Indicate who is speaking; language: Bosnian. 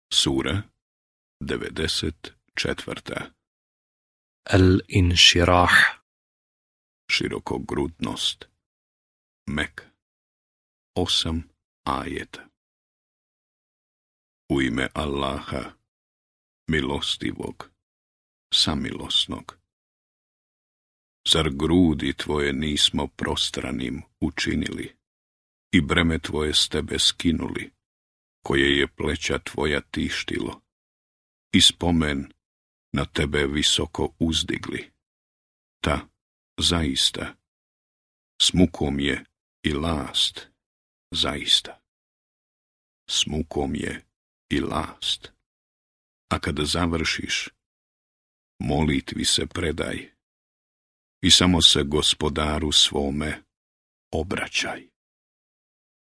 Speaker 1: Sura 94.
Speaker 2: Al-inširah.
Speaker 1: Širokogrudnost. Mek. 8 ajeta. U ime Allaha, milostivog, samilosnog. Zar grudi tvoje nismo prostranim učinili i breme tvoje s tebe skinuli, koje je pleća tvoja tištilo, i spomen na tebe visoko uzdigli? Ta, zaista, s mukom je i last, zaista. S mukom je i last. A kada završiš, molitvi se predaj i samo se Gospodaru svome obraćaj.